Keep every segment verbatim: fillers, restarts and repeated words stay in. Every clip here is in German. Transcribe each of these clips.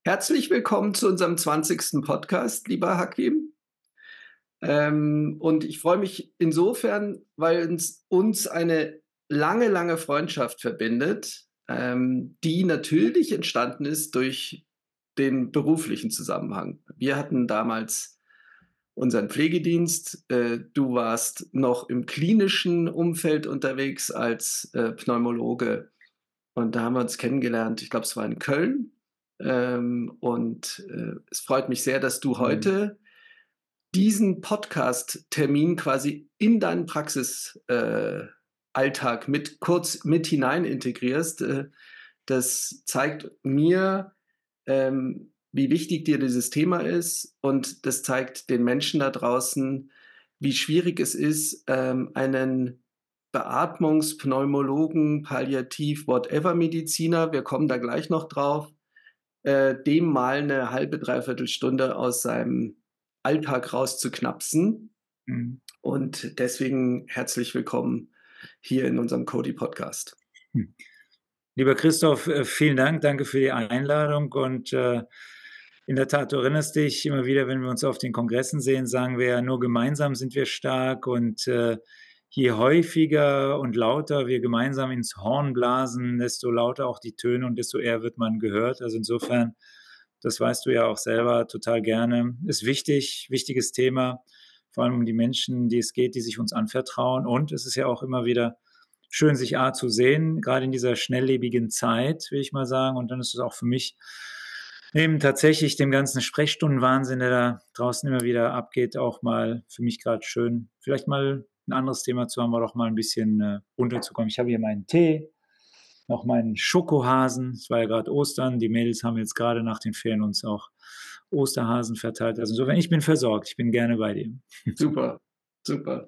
Herzlich willkommen zu unserem zwanzigsten Podcast, lieber Hakim. Ähm, und ich freue mich insofern, weil uns uns eine lange, lange Freundschaft verbindet, ähm, die natürlich entstanden ist durch den beruflichen Zusammenhang. Wir hatten damals unseren Pflegedienst. Äh, du warst noch im klinischen Umfeld unterwegs als äh, Pneumologe. Und da haben wir uns kennengelernt. Ich glaube, es war in Köln. Ähm, und äh, es freut mich sehr, dass du Mhm. heute diesen Podcast-Termin quasi in deinen Praxisalltag äh, Alltag mit kurz mit hinein integrierst. Äh, das zeigt mir, ähm, wie wichtig dir dieses Thema ist, und das zeigt den Menschen da draußen, wie schwierig es ist, ähm, einen Beatmungs-Pneumologen, Palliativ, whatever Mediziner, wir kommen da gleich noch drauf, äh, dem mal eine halbe, dreiviertel Stunde aus seinem Alltag rauszuknapsen. Mhm. Und deswegen herzlich willkommen hier in unserem Cody-Podcast. Hm. Lieber Christoph, äh, vielen Dank. Danke für die Einladung und, äh, in der Tat, du erinnerst dich immer wieder, wenn wir uns auf den Kongressen sehen, sagen wir ja: „Nur gemeinsam sind wir stark“, und, äh, je häufiger und lauter wir gemeinsam ins Horn blasen, desto lauter auch die Töne und desto eher wird man gehört. Also, insofern, das weißt du ja auch selber total gerne, ist wichtig, wichtiges Thema, vor allem um die Menschen, die es geht, die sich uns anvertrauen. Und es ist ja auch immer wieder schön, sich A zu sehen, gerade in dieser schnelllebigen Zeit, will ich mal sagen. Und dann ist es auch für mich neben tatsächlich dem ganzen Sprechstundenwahnsinn, der da draußen immer wieder abgeht, auch mal für mich gerade schön, vielleicht mal ein anderes Thema zu haben oder auch mal ein bisschen, äh, runterzukommen. Ich habe hier meinen Tee, noch meinen Schokohasen. Es war ja gerade Ostern. Die Mädels haben jetzt gerade nach den Ferien uns auch Osterhasen verteilt. Also insofern, ich bin versorgt. Ich bin gerne bei dir. Super, super.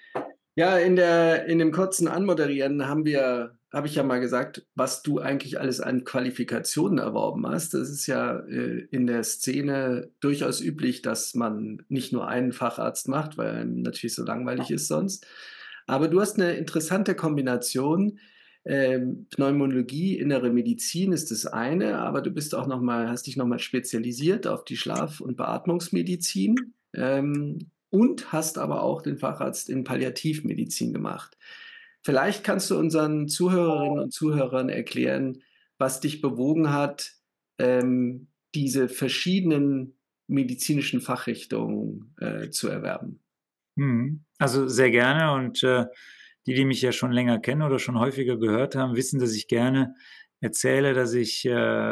Ja, in der in dem kurzen Anmoderieren haben wir habe ich ja mal gesagt, was du eigentlich alles an Qualifikationen erworben hast. Das ist ja, äh, in der Szene durchaus üblich, dass man nicht nur einen Facharzt macht, weil einem natürlich so langweilig ist sonst. Aber du hast eine interessante Kombination. Ähm, Pneumologie, Innere Medizin ist das eine, aber du bist auch noch mal hast dich noch mal spezialisiert auf die Schlaf und Beatmungsmedizin. Ähm, und hast aber auch den Facharzt in Palliativmedizin gemacht. Vielleicht kannst du unseren Zuhörerinnen und Zuhörern erklären, was dich bewogen hat, ähm, diese verschiedenen medizinischen Fachrichtungen äh, zu erwerben. Mhm. Also, sehr gerne und, äh, die, die mich ja schon länger kennen oder schon häufiger gehört haben, wissen, dass ich gerne erzähle, dass ich,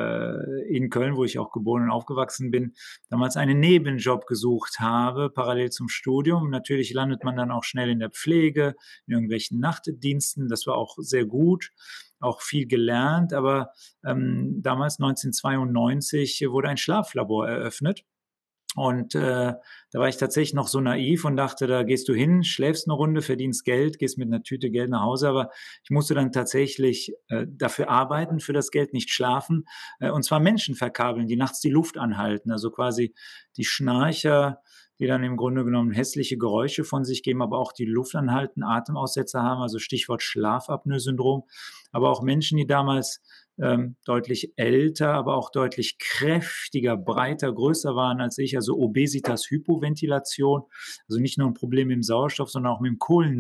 äh, in Köln, wo ich auch geboren und aufgewachsen bin, damals einen Nebenjob gesucht habe, parallel zum Studium. Natürlich landet man dann auch schnell in der Pflege, in irgendwelchen Nachtdiensten. Das war auch sehr gut, auch viel gelernt, aber, ähm, damals neunzehnhundertzweiundneunzig wurde ein Schlaflabor eröffnet. Und, äh, da war ich tatsächlich noch so naiv und dachte, da gehst du hin, schläfst eine Runde, verdienst Geld, gehst mit einer Tüte Geld nach Hause. Aber ich musste dann tatsächlich, äh, dafür arbeiten, für das Geld, nicht schlafen, äh, und zwar Menschen verkabeln, die nachts die Luft anhalten. Also, quasi die Schnarcher, die dann im Grunde genommen hässliche Geräusche von sich geben, aber auch die Luft anhalten, Atemaussetzer haben, also Stichwort Schlafapnoe-Syndrom. Aber auch Menschen, die damals ähm, deutlich älter, aber auch deutlich kräftiger, breiter, größer waren als ich, also Obesitas, Hypoventilation, also nicht nur ein Problem mit dem Sauerstoff, sondern auch mit dem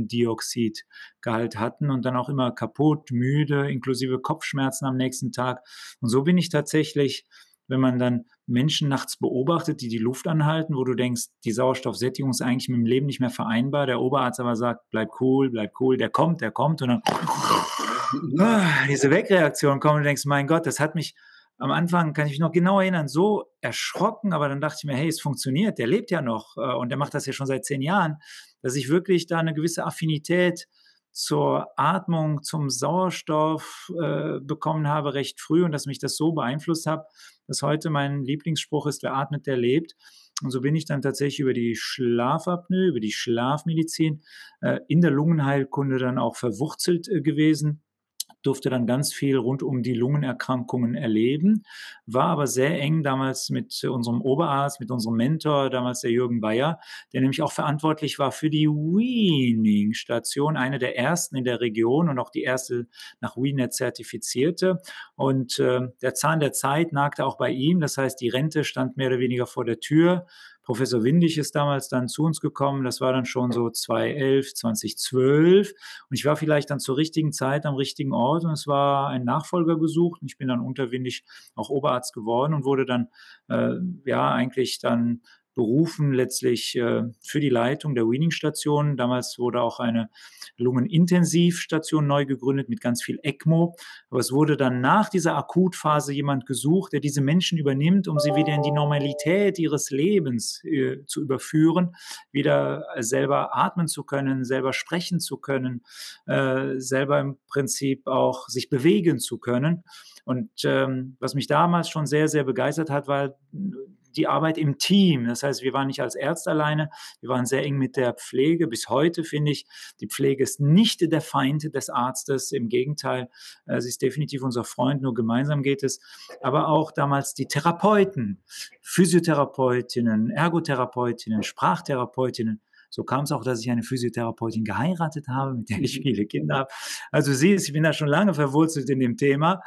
Kohlendioxidgehalt hatten und dann auch immer kaputt, müde, inklusive Kopfschmerzen am nächsten Tag. Und so bin ich tatsächlich, wenn man dann Menschen nachts beobachtet, die die Luft anhalten, wo du denkst, die Sauerstoffsättigung ist eigentlich mit dem Leben nicht mehr vereinbar, der Oberarzt aber sagt: „Bleib cool, bleib cool“, der kommt, der kommt und dann ah, diese Wegreaktion kommt und du denkst: „Mein Gott“, das hat mich am Anfang, kann ich mich noch genau erinnern, so erschrocken, aber dann dachte ich mir: „Hey, es funktioniert, der lebt ja noch, äh, und der macht das ja schon seit zehn Jahren“, dass ich wirklich da 'ne gewisse Affinität zur Atmung, zum Sauerstoff, äh, bekommen habe recht früh und dass mich das so beeinflusst hat, dass heute mein Lieblingsspruch ist: „Wer atmet, der lebt.“ Und so bin ich dann tatsächlich über die Schlafapnoe, über die Schlafmedizin, äh, in der Lungenheilkunde dann auch verwurzelt, äh, gewesen. durfte dann ganz viel rund um die Lungenerkrankungen erleben, war aber sehr eng damals mit unserem Oberarzt, mit unserem Mentor, damals der Jürgen Bayer, der nämlich auch verantwortlich war für die Weaning-Station, eine der ersten in der Region und auch die erste nach Weanet zertifizierte. Und äh, der Zahn der Zeit nagte auch bei ihm, das heißt, die Rente stand mehr oder weniger vor der Tür. Professor Windig ist damals dann zu uns gekommen, das war dann schon so zweitausendelf, zweitausendzwölf und ich war vielleicht dann zur richtigen Zeit am richtigen Ort und es war ein Nachfolger gesucht und ich bin dann unter Windig auch Oberarzt geworden und wurde dann äh, ja eigentlich dann berufen letztlich äh, für die Leitung der Weaning-Station. Damals wurde auch eine Lungenintensivstation neu gegründet mit ganz viel ECMO. Aber es wurde dann nach dieser Akutphase jemand gesucht, der diese Menschen übernimmt, um sie wieder in die Normalität ihres Lebens äh, zu überführen, wieder selber atmen zu können, selber sprechen zu können, äh, selber im Prinzip auch sich bewegen zu können. Und ähm, was mich damals schon sehr, sehr begeistert hat, war die Arbeit im Team. Das heißt, wir waren nicht als Ärzte alleine, wir waren sehr eng mit der Pflege. Bis heute finde ich, die Pflege ist nicht der Feind des Arztes. Im Gegenteil, sie ist definitiv unser Freund, nur gemeinsam geht es. Aber auch damals die Therapeuten, Physiotherapeutinnen, Ergotherapeutinnen, Sprachtherapeutinnen. So kam es auch, dass ich eine Physiotherapeutin geheiratet habe, mit der ich viele Kinder habe. Also siehst, ich bin da schon lange verwurzelt in dem Thema.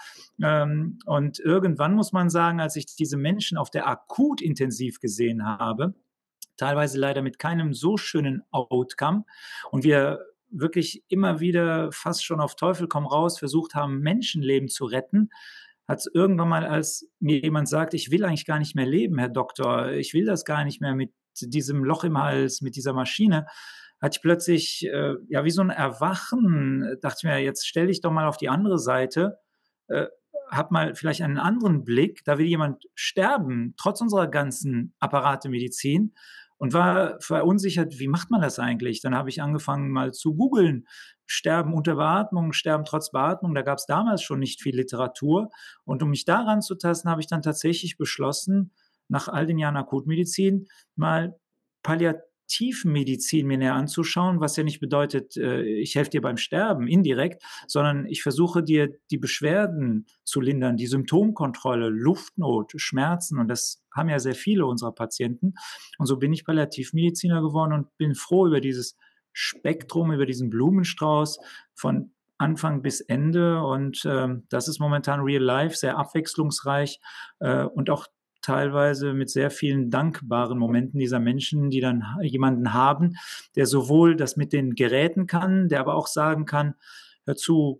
Und irgendwann muss man sagen, als ich diese Menschen auf der Akutintensiv gesehen habe, teilweise leider mit keinem so schönen Outcome und wir wirklich immer wieder fast schon auf Teufel komm raus versucht haben, Menschenleben zu retten, hat es irgendwann mal, als mir jemand sagt, ich will eigentlich gar nicht mehr leben, Herr Doktor, ich will das gar nicht mehr mit diesem Loch im Hals, mit dieser Maschine, hatte ich plötzlich, äh, ja, wie so ein Erwachen, dachte ich mir, jetzt stell dich doch mal auf die andere Seite, äh, hab mal vielleicht einen anderen Blick, da will jemand sterben, trotz unserer ganzen Apparate Medizin und war verunsichert, wie macht man das eigentlich? Dann habe ich angefangen mal zu googeln, Sterben unter Beatmung, Sterben trotz Beatmung, da gab es damals schon nicht viel Literatur und um mich daran zu tasten, habe ich dann tatsächlich beschlossen, nach all den Jahren Akutmedizin mal Palliativmedizin mir näher anzuschauen, was ja nicht bedeutet, ich helfe dir beim Sterben indirekt, sondern ich versuche dir die Beschwerden zu lindern, die Symptomkontrolle, Luftnot, Schmerzen und das haben ja sehr viele unserer Patienten und so bin ich Palliativmediziner geworden und bin froh über dieses Spektrum, über diesen Blumenstrauß von Anfang bis Ende und äh, das ist momentan real life, sehr abwechslungsreich äh, und auch teilweise mit sehr vielen dankbaren Momenten dieser Menschen, die dann jemanden haben, der sowohl das mit den Geräten kann, der aber auch sagen kann, hör zu,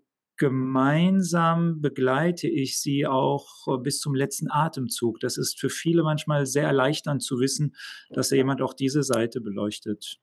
gemeinsam begleite ich sie auch bis zum letzten Atemzug. Das ist für viele manchmal sehr erleichternd zu wissen, dass da jemand auch diese Seite beleuchtet.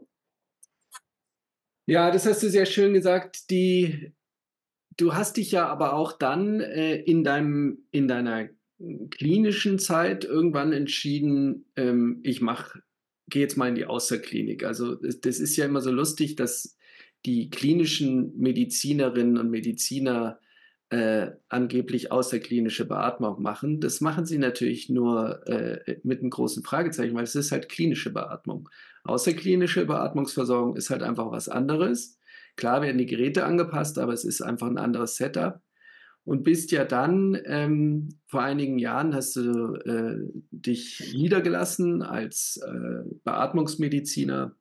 Ja, das hast du sehr schön gesagt. Die, du hast dich ja aber auch dann äh, in deinem, in deiner klinischen Zeit irgendwann entschieden, ähm, ich mache, gehe jetzt mal in die Außerklinik. Also das, das ist ja immer so lustig, dass die klinischen Medizinerinnen und Mediziner äh, angeblich außerklinische Beatmung machen. Das machen sie natürlich nur äh, mit einem großen Fragezeichen, weil es ist halt klinische Beatmung. Außerklinische Beatmungsversorgung ist halt einfach was anderes. Klar werden die Geräte angepasst, aber es ist einfach ein anderes Setup. Und bist ja dann, ähm, vor einigen Jahren hast du äh, dich niedergelassen als äh, Beatmungsmediziner.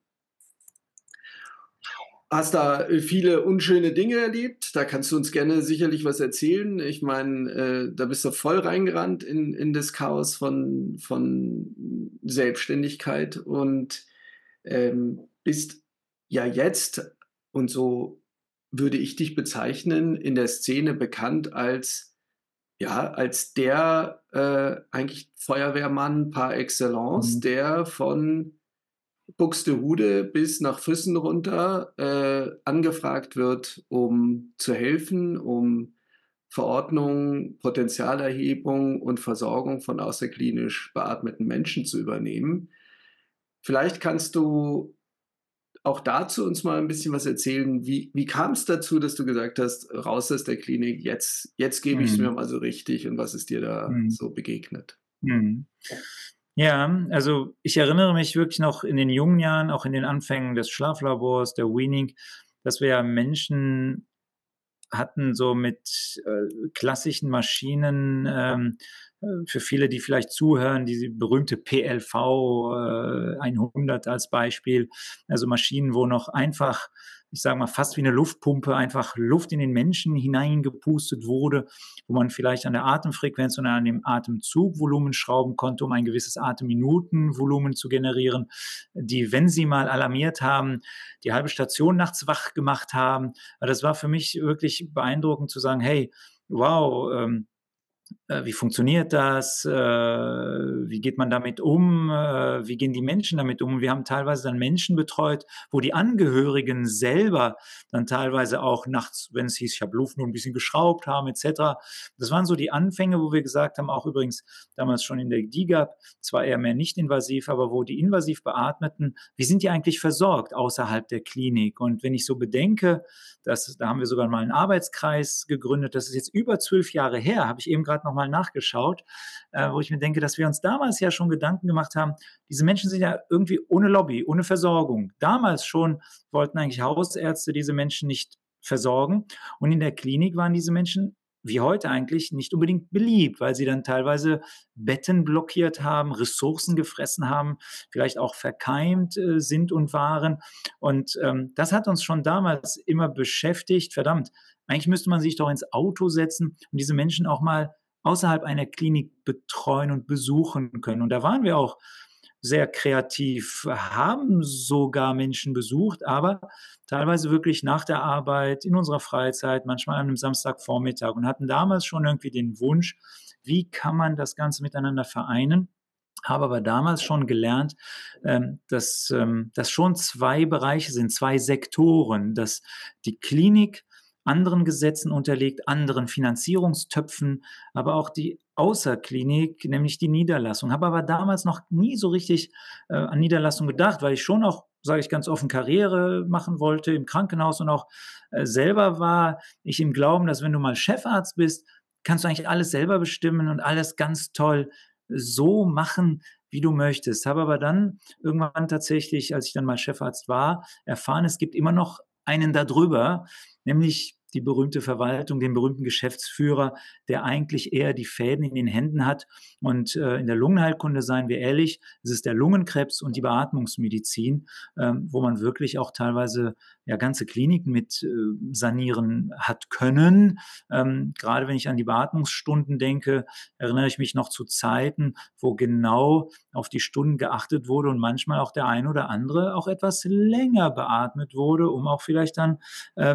Hast da viele unschöne Dinge erlebt. Da kannst du uns gerne sicherlich was erzählen. Ich meine, äh, da bist du voll reingerannt in, in das Chaos von, von Selbstständigkeit und ähm, bist ja jetzt, und so würde ich dich bezeichnen, in der Szene bekannt als, ja, als der äh, eigentlich Feuerwehrmann par excellence, Mhm. der von Buxtehude bis nach Füssen runter äh, angefragt wird, um zu helfen, um Verordnung, Potenzialerhebung und Versorgung von außerklinisch beatmeten Menschen zu übernehmen. Vielleicht kannst du auch dazu uns mal ein bisschen was erzählen. Wie, wie kam es dazu, dass du gesagt hast, raus aus der Klinik, jetzt, jetzt gebe ich es mir Mhm. mal so richtig und was ist dir da Mhm. so begegnet? Mhm. Ja, also ich erinnere mich wirklich noch in den jungen Jahren, auch in den Anfängen des Schlaflabors, der Weaning, dass wir ja Menschen hatten so mit äh, klassischen Maschinen, ähm, äh, für viele, die vielleicht zuhören, diese berühmte P L V äh, hundert als Beispiel, also Maschinen, wo noch einfach, ich sage mal, fast wie eine Luftpumpe einfach Luft in den Menschen hineingepustet wurde, wo man vielleicht an der Atemfrequenz und an dem Atemzugvolumen schrauben konnte, um ein gewisses Atemminutenvolumen zu generieren, die, wenn sie mal alarmiert haben, die halbe Station nachts wach gemacht haben. Das war für mich wirklich beeindruckend zu sagen, hey, wow, ähm, äh, wie funktioniert das? Äh, wie geht man damit um? Äh, wie gehen die Menschen damit um? Wir haben teilweise dann Menschen betreut, wo die Angehörigen selber dann teilweise auch nachts, wenn es hieß, ich habe Luft, nur ein bisschen geschraubt haben, et cetera. Das waren so die Anfänge, wo wir gesagt haben, auch übrigens damals schon in der D I G A P, zwar eher mehr nicht invasiv, aber wo die invasiv Beatmeten, wie sind die eigentlich versorgt außerhalb der Klinik? Und wenn ich so bedenke, dass, da haben wir sogar mal einen Arbeitskreis gegründet, das ist jetzt über zwölf Jahre her, habe ich eben gerade noch mal nachgeschaut, äh, wo ich mir denke, dass wir uns damals ja schon Gedanken gemacht haben, diese Menschen sind ja irgendwie ohne Lobby, ohne Versorgung. Damals schon wollten eigentlich Hausärzte diese Menschen nicht versorgen und in der Klinik waren diese Menschen wie heute eigentlich nicht unbedingt beliebt, weil sie dann teilweise Betten blockiert haben, Ressourcen gefressen haben, vielleicht auch verkeimt äh, sind und waren. Und ähm, das hat uns schon damals immer beschäftigt. Verdammt, eigentlich müsste man sich doch ins Auto setzen und diese Menschen auch mal außerhalb einer Klinik betreuen und besuchen können. Und da waren wir auch sehr kreativ, haben sogar Menschen besucht, aber teilweise wirklich nach der Arbeit, in unserer Freizeit, manchmal an einem Samstagvormittag und hatten damals schon irgendwie den Wunsch, wie kann man das Ganze miteinander vereinen? Habe aber damals schon gelernt, ähm, dass ähm, das schon zwei Bereiche sind, zwei Sektoren, dass die Klinik anderen Gesetzen unterliegt, anderen Finanzierungstöpfen, aber auch die Außerklinik, nämlich die Niederlassung. Habe aber damals noch nie so richtig äh, an Niederlassung gedacht, weil ich schon auch, sage ich ganz offen, Karriere machen wollte im Krankenhaus und auch äh, selber war ich im Glauben, dass wenn du mal Chefarzt bist, kannst du eigentlich alles selber bestimmen und alles ganz toll so machen, wie du möchtest. Habe aber dann irgendwann tatsächlich, als ich dann mal Chefarzt war, erfahren, es gibt immer noch einen darüber, nämlich die berühmte Verwaltung, den berühmten Geschäftsführer, der eigentlich eher die Fäden in den Händen hat. Und äh, in der Lungenheilkunde, seien wir ehrlich, es ist der Lungenkrebs und die Beatmungsmedizin, ähm, wo man wirklich auch teilweise ja ganze Kliniken mit äh, sanieren hat können. Ähm, gerade wenn ich an die Beatmungsstunden denke, erinnere ich mich noch zu Zeiten, wo genau auf die Stunden geachtet wurde und manchmal auch der ein oder andere auch etwas länger beatmet wurde, um auch vielleicht dann äh,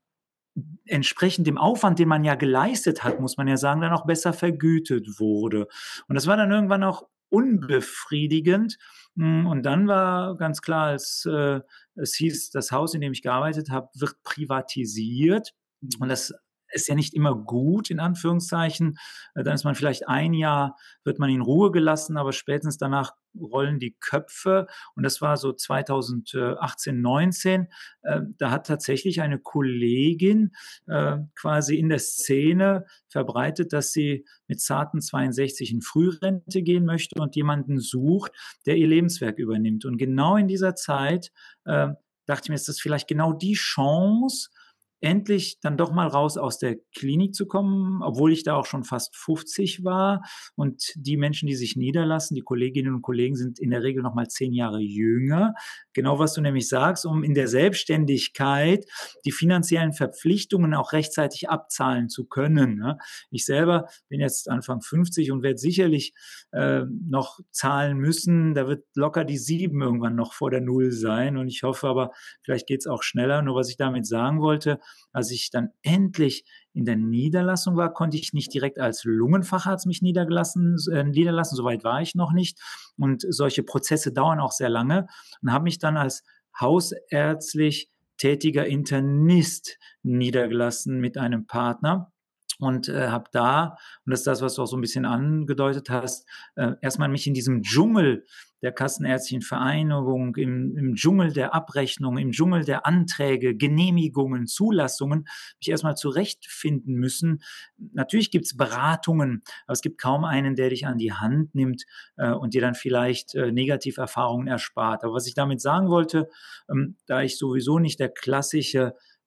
entsprechend dem Aufwand, den man ja geleistet hat, muss man ja sagen, dann auch besser vergütet wurde. Und das war dann irgendwann auch unbefriedigend. Und dann war ganz klar, als äh, es hieß, das Haus, in dem ich gearbeitet habe, wird privatisiert. Und das ist ja nicht immer gut, in Anführungszeichen. Dann ist man vielleicht ein Jahr, wird man in Ruhe gelassen, aber spätestens danach rollen die Köpfe. Und das war so zweitausendachtzehn, neunzehn. Äh, da hat tatsächlich eine Kollegin äh, quasi in der Szene verbreitet, dass sie mit zarten zweiundsechzig in Frührente gehen möchte und jemanden sucht, der ihr Lebenswerk übernimmt. Und genau in dieser Zeit äh, dachte ich mir, ist das vielleicht genau die Chance, endlich dann doch mal raus aus der Klinik zu kommen, obwohl ich da auch schon fast fünfzig war. Und die Menschen, die sich niederlassen, die Kolleginnen und Kollegen, sind in der Regel noch mal zehn Jahre jünger. Genau, was du nämlich sagst, um in der Selbstständigkeit die finanziellen Verpflichtungen auch rechtzeitig abzahlen zu können. Ne? Ich selber bin jetzt Anfang fünfzig und werde sicherlich äh, noch zahlen müssen. Da wird locker die sieben irgendwann noch vor der Null sein. Und ich hoffe aber, vielleicht geht es auch schneller. Nur was ich damit sagen wollte, als ich dann endlich in der Niederlassung war, konnte ich nicht direkt als Lungenfacharzt mich niedergelassen, äh, niederlassen. Soweit war ich noch nicht. Und solche Prozesse dauern auch sehr lange. Und habe mich dann als hausärztlich tätiger Internist niedergelassen mit einem Partner. Und äh, habe da, und das ist das, was du auch so ein bisschen angedeutet hast, äh, erstmal mich in diesem Dschungel der Kassenärztlichen Vereinigung, im, im Dschungel der Abrechnung, im Dschungel der Anträge, Genehmigungen, Zulassungen, mich erstmal zurechtfinden müssen. Natürlich gibt es Beratungen, aber es gibt kaum einen, der dich an die Hand nimmt äh, und dir dann vielleicht äh, Negativerfahrungen erspart. Aber was ich damit sagen wollte, ähm, da ich sowieso nicht der klassische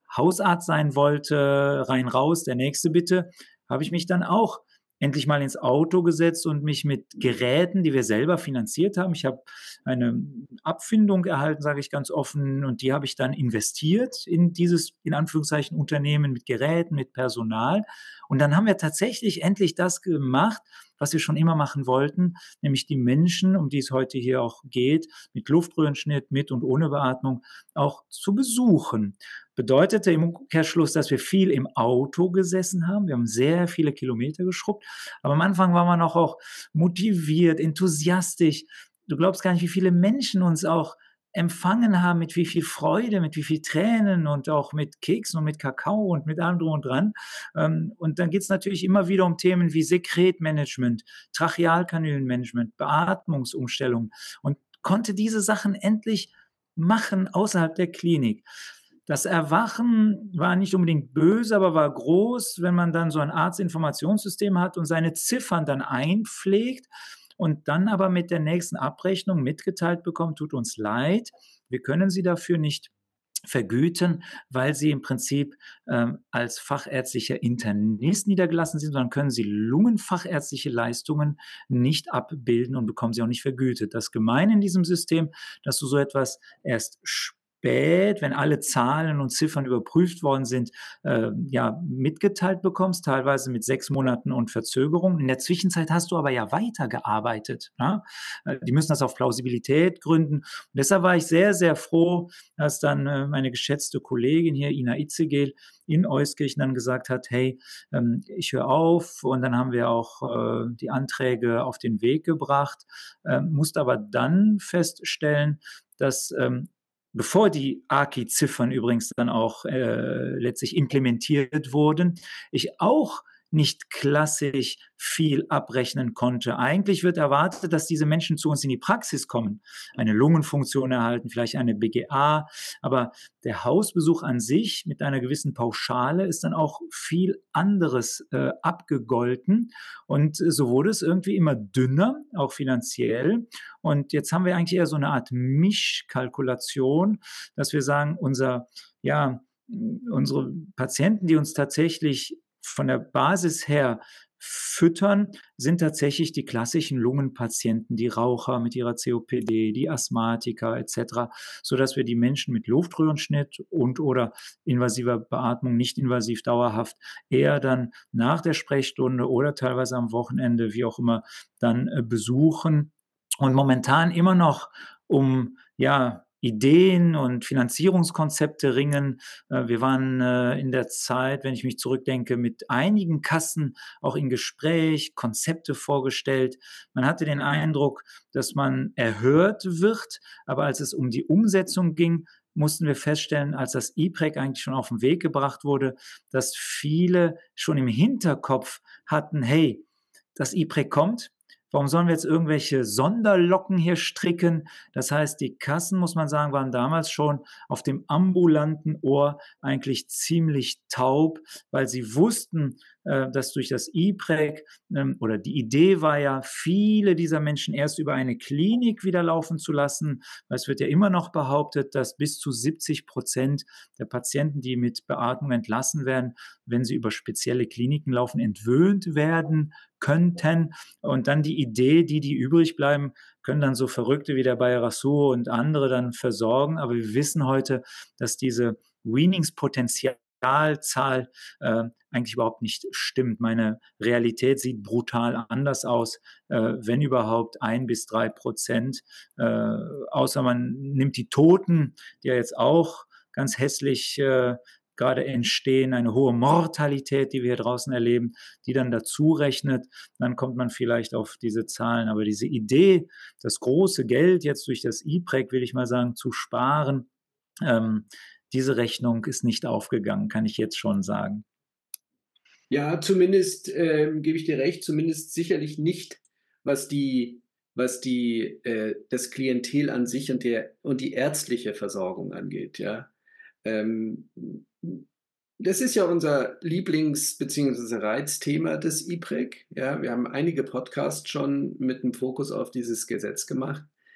Hausarzt sein wollte, rein raus, der nächste bitte, habe ich mich dann auch endlich mal ins Auto gesetzt und mich mit Geräten, die wir selber finanziert haben, ich habe eine Abfindung erhalten, sage ich ganz offen, und die habe ich dann investiert in dieses, in Anführungszeichen, Unternehmen mit Geräten, mit Personal. Und dann haben wir tatsächlich endlich das gemacht, was wir schon immer machen wollten, nämlich die Menschen, um die es heute hier auch geht, mit Luftröhrenschnitt, mit und ohne Beatmung, auch zu besuchen. Bedeutete im Umkehrschluss, dass wir viel im Auto gesessen haben. Wir haben sehr viele Kilometer geschrubbt, aber am Anfang war man auch, auch motiviert, enthusiastisch. Du glaubst gar nicht, wie viele Menschen uns auch empfangen haben, mit wie viel Freude, mit wie viel Tränen und auch mit Keksen und mit Kakao und mit allem drum und dran. Ähm, und dann geht es natürlich immer wieder um Themen wie Sekretmanagement, Trachealkanülenmanagement, Beatmungsumstellung, und konnte diese Sachen endlich machen außerhalb der Klinik. Das Erwachen war nicht unbedingt böse, aber war groß, wenn man dann so ein Arztinformationssystem hat und seine Ziffern dann einpflegt und dann aber mit der nächsten Abrechnung mitgeteilt bekommt: „Tut uns leid, wir können Sie dafür nicht vergüten, weil Sie im Prinzip, ähm, als fachärztlicher Internist niedergelassen sind, sondern können Sie lungenfachärztliche Leistungen nicht abbilden und bekommen sie auch nicht vergütet.“ Das Gemeine in diesem System, dass du so etwas erst spät, wenn alle Zahlen und Ziffern überprüft worden sind, äh, ja, mitgeteilt bekommst, teilweise mit sechs Monaten und Verzögerung. In der Zwischenzeit hast du aber ja weitergearbeitet, ne? Äh, die müssen das auf Plausibilität gründen. Und deshalb war ich sehr, sehr froh, dass dann äh, meine geschätzte Kollegin hier, Ina Itzegel, in Euskirchen dann gesagt hat: „Hey, ähm, ich höre auf.“ Und dann haben wir auch äh, die Anträge auf den Weg gebracht, ähm, musste aber dann feststellen, dass ähm, bevor die A K I-Ziffern übrigens dann auch äh, letztlich implementiert wurden, ich auch nicht klassisch viel abrechnen konnte. Eigentlich wird erwartet, dass diese Menschen zu uns in die Praxis kommen, eine Lungenfunktion erhalten, vielleicht eine B G A, aber der Hausbesuch an sich mit einer gewissen Pauschale ist dann auch viel anderes äh, abgegolten, und äh, so wurde es irgendwie immer dünner, auch finanziell. Und jetzt haben wir eigentlich eher so eine Art Mischkalkulation, dass wir sagen, unser, ja, unsere Patienten, die uns tatsächlich von der Basis her füttern, sind tatsächlich die klassischen Lungenpatienten, die Raucher mit ihrer C O P D, die Asthmatiker et cetera, sodass wir die Menschen mit Luftröhrenschnitt und oder invasiver Beatmung, nicht invasiv dauerhaft, eher dann nach der Sprechstunde oder teilweise am Wochenende, wie auch immer, dann äh, besuchen und momentan immer noch um, ja, Ideen und Finanzierungskonzepte ringen. Äh, wir waren äh, in der Zeit, wenn ich mich zurückdenke, mit einigen Kassen auch in Gespräch, Konzepte vorgestellt. Man hatte den Eindruck, dass man erhört wird, aber als es um die Umsetzung ging, mussten wir feststellen, als das E P R E C eigentlich schon auf den Weg gebracht wurde, dass viele schon im Hinterkopf hatten: „Hey, das E P R E C kommt. Warum sollen wir jetzt irgendwelche Sonderlocken hier stricken?“ Das heißt, die Kassen, muss man sagen, waren damals schon auf dem ambulanten Ohr eigentlich ziemlich taub, weil sie wussten, äh, dass durch das E P R E C ähm, oder die Idee war ja, viele dieser Menschen erst über eine Klinik wieder laufen zu lassen. Weil es wird ja immer noch behauptet, dass bis zu siebzig Prozent der Patienten, die mit Beatmung entlassen werden, wenn sie über spezielle Kliniken laufen, entwöhnt werden könnten. Und dann die Idee, die, die übrig bleiben, können dann so Verrückte wie der Bayer Rasool und andere dann versorgen. Aber wir wissen heute, dass diese Weaningspotenzialzahl äh, eigentlich überhaupt nicht stimmt. Meine Realität sieht brutal anders aus, äh, wenn überhaupt ein bis drei Prozent. Äh, außer man nimmt die Toten, die ja jetzt auch ganz hässlich äh, gerade entstehen, eine hohe Mortalität, die wir hier draußen erleben, die dann dazu rechnet, dann kommt man vielleicht auf diese Zahlen. Aber diese Idee, das große Geld jetzt durch das E P R E C, will ich mal sagen, zu sparen, ähm, diese Rechnung ist nicht aufgegangen, kann ich jetzt schon sagen. Ja, zumindest ähm, gebe ich dir recht, zumindest sicherlich nicht, was die, was die, äh, das Klientel an sich und, der, und die ärztliche Versorgung angeht. Ja. Ähm, das ist ja unser Lieblings- bzw. Reizthema des E P R E C. Ja, wir haben einige Podcasts schon mit dem Fokus auf dieses Gesetz gemacht.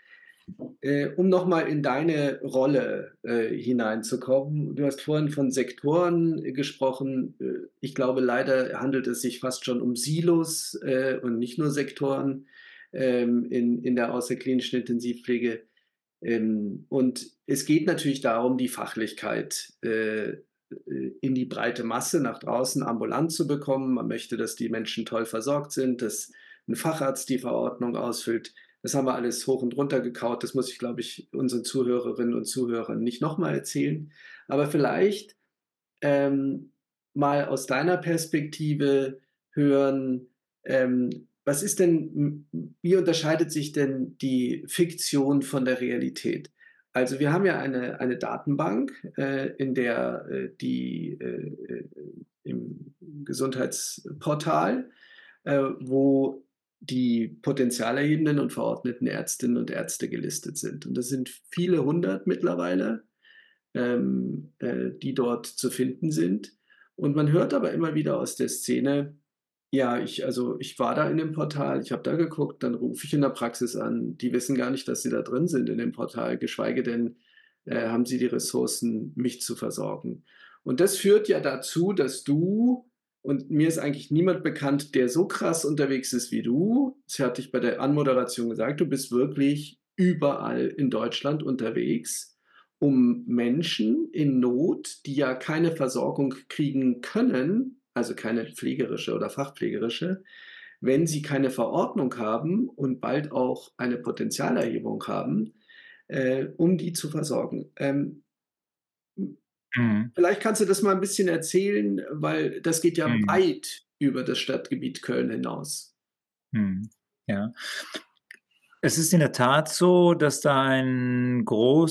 Äh, um noch mal in deine Rolle, äh, hineinzukommen. Du hast vorhin von Sektoren äh, gesprochen. Äh, ich glaube, leider handelt es sich fast schon um Silos, äh, und nicht nur Sektoren, ähm, in in der außerklinischen Intensivpflege. Ähm, und es geht natürlich darum, die Fachlichkeit, äh, äh, in die breite Masse nach draußen ambulant zu bekommen. Man möchte, dass die Menschen toll versorgt sind, dass ein Facharzt die Verordnung ausfüllt. Das haben wir alles hoch und runter gekaut. Das muss ich, glaube ich, unseren Zuhörerinnen und Zuhörern nicht noch mal erzählen. Aber vielleicht, ähm, mal aus deiner Perspektive hören, ähm, was ist denn m wie unterscheidet sich denn die Fiktion von der Realität? Also, wir haben ja eine eine Datenbank, äh, in der, äh, die, äh, äh, im Gesundheitsportal, äh, wo die Potenzialerhebenden und verordneten Ärztinnen und Ärzte gelistet sind. Und das sind viele hundert mittlerweile, ähm, äh, die dort zu finden sind. Und man hört aber immer wieder aus der Szene: „Ja, ich also, ich war da in dem Portal, ich habe da geguckt, dann rufe ich in der Praxis an. Die wissen gar nicht, dass sie da drin sind in dem Portal, geschweige denn, äh, haben sie die Ressourcen, mich zu versorgen.“ Und das führt ja dazu, dass du und mir ist eigentlich niemand bekannt, der so krass unterwegs ist wie du. Das hatte ich bei der Anmoderation gesagt, du bist wirklich überall in Deutschland unterwegs, um Menschen in Not, die ja keine Versorgung kriegen können, also keine pflegerische oder fachpflegerische, wenn sie keine Verordnung haben und bald auch eine Potenzialerhebung haben, äh, um die zu versorgen. Ähm, Mhm. vielleicht kannst du das mal ein bisschen erzählen, weil das geht ja Mhm. weit über das Stadtgebiet Köln hinaus. Mhm. Ja. Es ist in der Tat so, dass da ein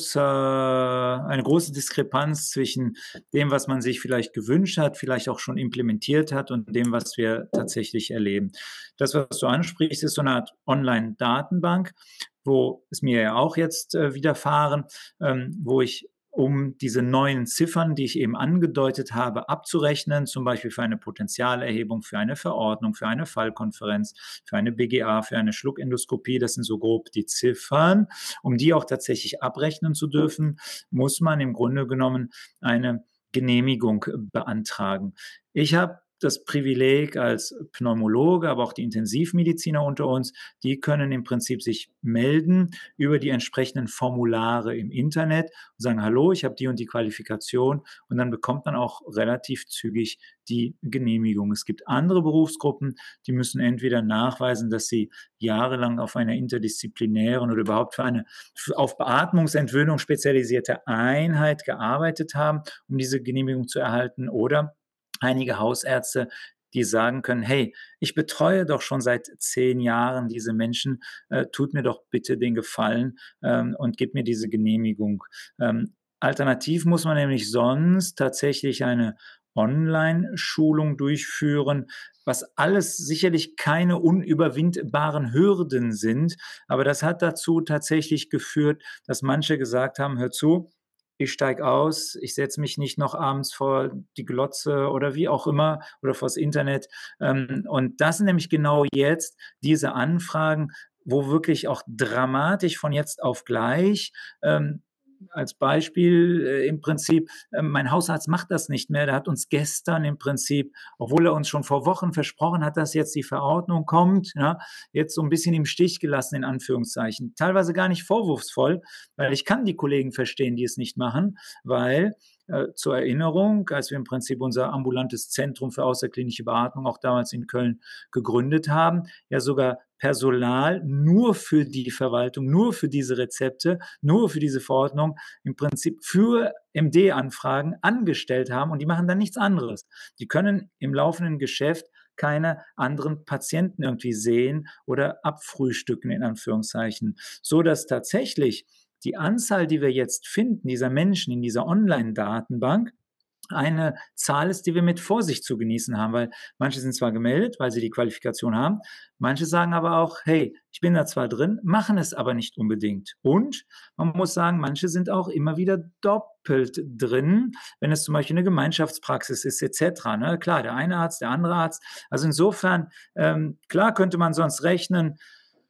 großer eine große Diskrepanz zwischen dem, was man sich vielleicht gewünscht hat, vielleicht auch schon implementiert hat und dem, was wir tatsächlich erleben. Das, was du ansprichst, ist so eine Art Online-Datenbank, wo es mir ja auch jetzt, äh, widerfahren, ähm, wo ich, um diese neuen Ziffern, die ich eben angedeutet habe, abzurechnen, zum Beispiel für eine Potenzialerhebung, für eine Verordnung, für eine Fallkonferenz, für eine B G A, für eine Schluckendoskopie, das sind so grob die Ziffern. Um die auch tatsächlich abrechnen zu dürfen, muss man im Grunde genommen eine Genehmigung beantragen. Ich habe das Privileg als Pneumologe, aber auch die Intensivmediziner unter uns, die können im Prinzip sich melden über die entsprechenden Formulare im Internet und sagen: „Hallo, ich habe die und die Qualifikation“, und dann bekommt man auch relativ zügig die Genehmigung. Es gibt andere Berufsgruppen, die müssen entweder nachweisen, dass sie jahrelang auf einer interdisziplinären oder überhaupt für eine auf Beatmungsentwöhnung spezialisierte Einheit gearbeitet haben, um diese Genehmigung zu erhalten, oder einige Hausärzte, die sagen können: „Hey, ich betreue doch schon seit zehn Jahren diese Menschen, äh, tut mir doch bitte den Gefallen, ähm, und gib mir diese Genehmigung.“ Ähm, alternativ muss man nämlich sonst tatsächlich eine Online-Schulung durchführen, was alles sicherlich keine unüberwindbaren Hürden sind. Aber das hat dazu tatsächlich geführt, dass manche gesagt haben: „Hör zu, ich steige aus, ich setze mich nicht noch abends vor die Glotze oder wie auch immer oder vors Internet.“ Ähm, und das sind nämlich genau jetzt diese Anfragen, wo wirklich auch dramatisch von jetzt auf gleich, ähm, als Beispiel, äh, im Prinzip, ähm, mein Hausarzt macht das nicht mehr. Der hat uns gestern im Prinzip, obwohl er uns schon vor Wochen versprochen hat, dass jetzt die Verordnung kommt, ja, jetzt so ein bisschen im Stich gelassen, in Anführungszeichen. Teilweise gar nicht vorwurfsvoll, weil ich kann die Kollegen verstehen, die es nicht machen, weil, äh, zur Erinnerung, als wir im Prinzip unser ambulantes Zentrum für außerklinische Beatmung auch damals in Köln gegründet haben, ja sogar Personal nur für die Verwaltung, nur für diese Rezepte, nur für diese Verordnung im Prinzip für M D-Anfragen angestellt haben, und die machen dann nichts anderes. Die können im laufenden Geschäft keine anderen Patienten irgendwie sehen oder abfrühstücken in Anführungszeichen, so dass tatsächlich die Anzahl, die wir jetzt finden, dieser Menschen in dieser Online-Datenbank, eine Zahl ist, die wir mit Vorsicht zu genießen haben, weil manche sind zwar gemeldet, weil sie die Qualifikation haben, manche sagen aber auch: „Hey, ich bin da zwar drin, machen es aber nicht unbedingt.“ Und man muss sagen, manche sind auch immer wieder doppelt drin, wenn es zum Beispiel eine Gemeinschaftspraxis ist et cetera, ne? Klar, der eine Arzt, der andere Arzt. Also insofern, ähm, klar könnte man sonst rechnen,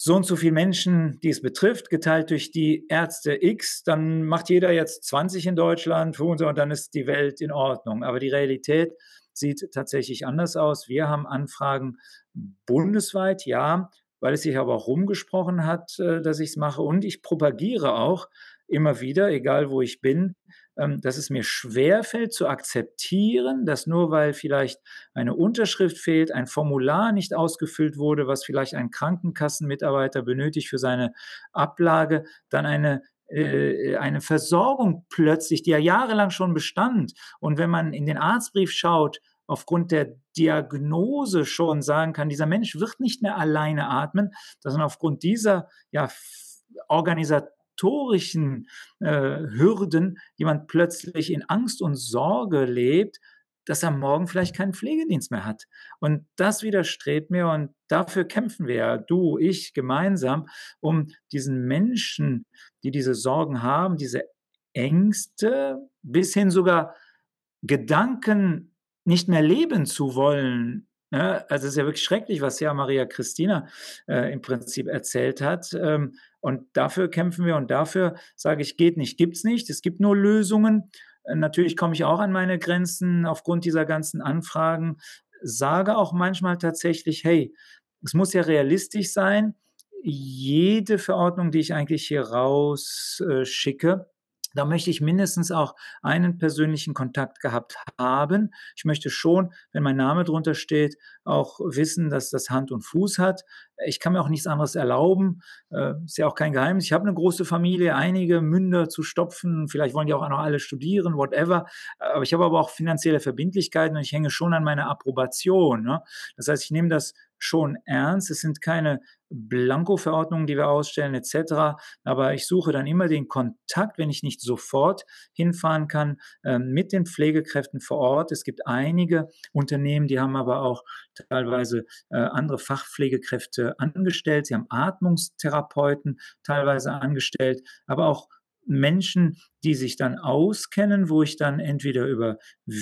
so und so viele Menschen, die es betrifft, geteilt durch die Ärzte X, dann macht jeder jetzt zwanzig in Deutschland und dann ist die Welt in Ordnung. Aber die Realität sieht tatsächlich anders aus. Wir haben Anfragen bundesweit, ja, weil es sich aber auch rumgesprochen hat, äh, dass ich es mache. Und ich propagiere auch immer wieder, egal wo ich bin, ähm, dass es mir schwerfällt zu akzeptieren, dass nur weil vielleicht eine Unterschrift fehlt, ein Formular nicht ausgefüllt wurde, was vielleicht ein Krankenkassenmitarbeiter benötigt für seine Ablage, dann eine äh, eine Versorgung plötzlich, die ja jahrelang schon bestand. Und wenn man in den Arztbrief schaut, aufgrund der Diagnose schon sagen kann, dieser Mensch wird nicht mehr alleine atmen, dass man aufgrund dieser ja, organisatorischen äh, Hürden jemand plötzlich in Angst und Sorge lebt, dass er morgen vielleicht keinen Pflegedienst mehr hat. Und das widerstrebt mir und dafür kämpfen wir ja, du, ich gemeinsam, um diesen Menschen, die diese Sorgen haben, diese Ängste bis hin sogar Gedanken nicht mehr leben zu wollen, ne? Also, es ist ja wirklich schrecklich, was ja Maria Christina, äh, im Prinzip erzählt hat. Ähm, und dafür kämpfen wir und dafür sage ich: „Geht nicht, gibt's nicht. Es gibt nur Lösungen.“ Äh, natürlich komme ich auch an meine Grenzen aufgrund dieser ganzen Anfragen, sage auch manchmal tatsächlich: „Hey, es muss ja realistisch sein. Jede Verordnung, die ich eigentlich hier raus äh, schicke, da möchte ich mindestens auch einen persönlichen Kontakt gehabt haben. Ich möchte schon, wenn mein Name drunter steht, auch wissen, dass das Hand und Fuß hat. Ich kann mir auch nichts anderes erlauben. Äh, ist ja auch kein Geheimnis. Ich habe eine große Familie, einige Münder zu stopfen. Vielleicht wollen die auch noch alle studieren, whatever. Aber ich habe aber auch finanzielle Verbindlichkeiten und ich hänge schon an meiner Approbation, ne? Das heißt, ich nehme das schon ernst. Es sind keine Blanko-Verordnungen, die wir ausstellen et cetera. Aber ich suche dann immer den Kontakt, wenn ich nicht sofort hinfahren kann, ähm, mit den Pflegekräften vor Ort. Es gibt einige Unternehmen, die haben aber auch teilweise äh, andere Fachpflegekräfte angestellt. Sie haben Atmungstherapeuten teilweise angestellt, aber auch Menschen, die sich dann auskennen, wo ich dann entweder über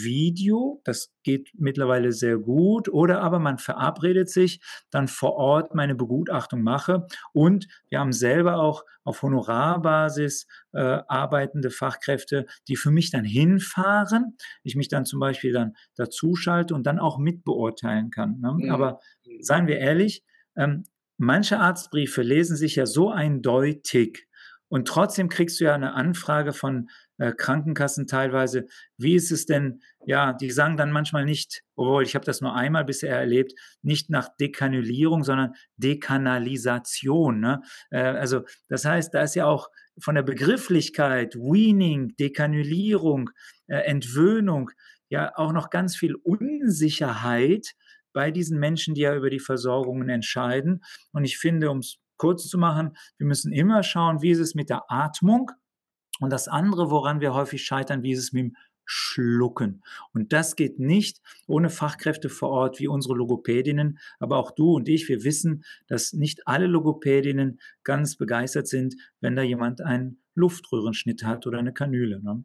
Video, das geht mittlerweile sehr gut, oder aber man verabredet sich, dann vor Ort meine Begutachtung mache. Und wir haben selber auch auf Honorarbasis äh, arbeitende Fachkräfte, die für mich dann hinfahren, ich mich dann zum Beispiel dann dazuschalte und dann auch mitbeurteilen kann, ne? Mhm. Aber seien wir ehrlich, ähm, manche Arztbriefe lesen sich ja so eindeutig und trotzdem kriegst du ja eine Anfrage von äh, Krankenkassen teilweise. Wie ist es denn, ja, die sagen dann manchmal nicht, obwohl ich habe das nur einmal bisher erlebt, nicht nach Dekanulierung, sondern Dekanalisation, ne? Äh, also, das heißt, da ist ja auch von der Begrifflichkeit Weaning, Dekanulierung, äh, Entwöhnung ja auch noch ganz viel Unsicherheit bei diesen Menschen, die ja über die Versorgungen entscheiden. Und ich finde, um es kurz zu machen, wir müssen immer schauen, wie ist es mit der Atmung und das andere, woran wir häufig scheitern, wie ist es mit dem Schlucken. Und das geht nicht ohne Fachkräfte vor Ort wie unsere Logopädinnen. Aber auch du und ich, wir wissen, dass nicht alle Logopädinnen ganz begeistert sind, wenn da jemand einen Luftröhrenschnitt hat oder eine Kanüle, ne?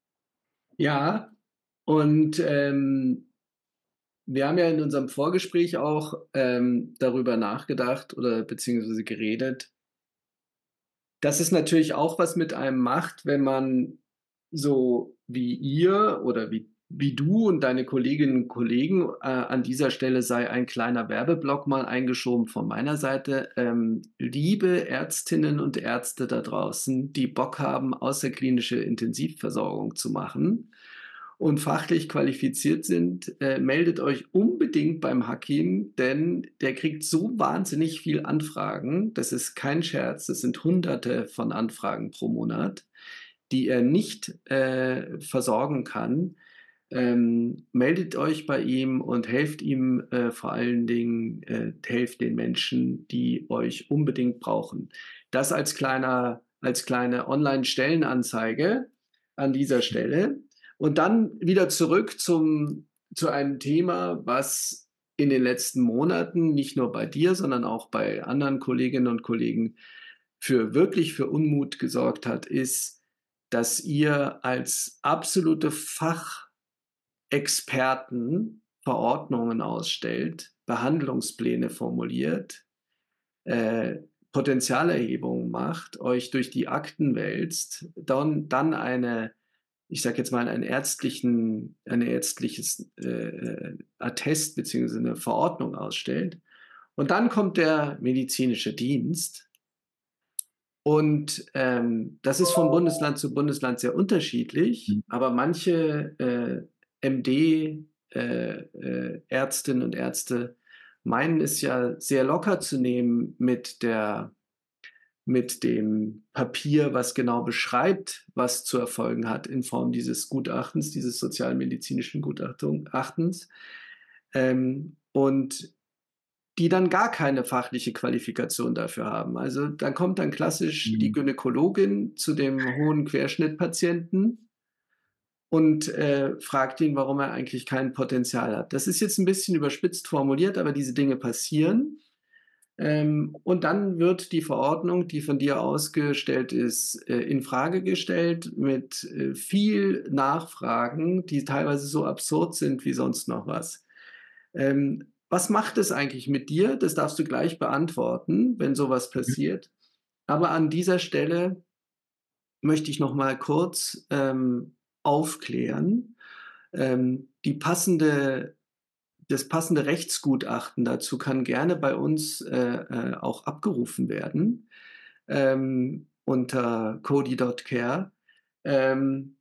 Ja, und, ähm, wir haben ja in unserem Vorgespräch auch, ähm, darüber nachgedacht oder beziehungsweise geredet, dass es natürlich auch was mit einem macht, wenn man so wie ihr oder wie wie du und deine Kolleginnen und Kollegen, äh, an dieser Stelle sei ein kleiner Werbeblock mal eingeschoben von meiner Seite. Ähm, liebe Ärztinnen und Ärzte da draußen, die Bock haben, außerklinische Intensivversorgung zu machen und fachlich qualifiziert sind, äh, meldet euch unbedingt beim Hakim, denn der kriegt so wahnsinnig viel Anfragen. Das ist kein Scherz, das sind Hunderte von Anfragen pro Monat, die er nicht äh, versorgen kann. Ähm, meldet euch bei ihm und helft ihm äh, vor allen Dingen, äh, helft den Menschen, die euch unbedingt brauchen. Das als kleiner, als kleine Online-Stellenanzeige an dieser Stelle. Und dann wieder zurück zum, zu einem Thema, was in den letzten Monaten nicht nur bei dir, sondern auch bei anderen Kolleginnen und Kollegen für wirklich für Unmut gesorgt hat, ist, dass ihr als absolute Fachexperten Verordnungen ausstellt, Behandlungspläne formuliert, äh, Potentialerhebung macht, euch durch die Akten wälzt, dann dann eine, ich sage jetzt mal, einen ärztlichen ein ärztliches, äh, äh, Attest beziehungsweise 'ne Verordnung ausstellt. Und dann kommt der medizinische Dienst und, ähm, das ist von Bundesland zu Bundesland sehr unterschiedlich, Mhm. aber manche, äh, M D, äh, äh, Ärztinnen und Ärzte meinen es ja sehr locker zu nehmen mit der mit dem Papier, was genau beschreibt, was zu erfolgen hat in Form dieses Gutachtens, dieses sozialmedizinischen Gutachtung Achtens, ähm, und die dann gar keine fachliche Qualifikation dafür haben. Also, dann kommt dann klassisch die Mhm. Gynäkologin zu dem hohen Querschnittpatienten und, äh, fragt ihn, warum er eigentlich kein Potenzial hat. Das ist jetzt 'n bisschen überspitzt formuliert, aber diese Dinge passieren. Ähm, und dann wird die Verordnung, die von dir ausgestellt ist, äh, infrage gestellt mit, äh, viel Nachfragen, die teilweise so absurd sind wie sonst noch was. Ähm, was macht es eigentlich mit dir? Das darfst du gleich beantworten, wenn so was Mhm. passiert. Aber an dieser Stelle möchte ich noch mal kurz, ähm, aufklären. Ähm, die passende das passende Rechtsgutachten dazu kann gerne bei uns, äh, äh, auch abgerufen werden, ähm, unter codi Punkt care. Ähm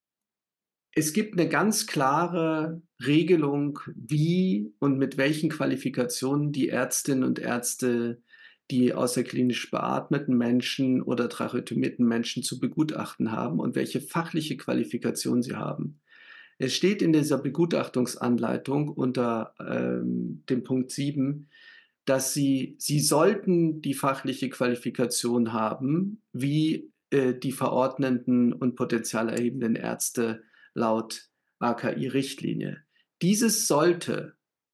es gibt 'ne ganz klare Regelung, wie und mit welchen Qualifikationen die Ärztinnen und Ärzte die außerklinisch beatmeten Menschen oder tracheotomierten Menschen zu begutachten haben und welche fachliche Qualifikation sie haben. Es steht in dieser Begutachtungsanleitung unter, ähm, dem Punkt sieben, dass sie sie sollten die fachliche Qualifikation haben, wie, äh, die verordnenden und potenzialerhebenden Ärzte laut A K I-Richtlinie. Dieses sollte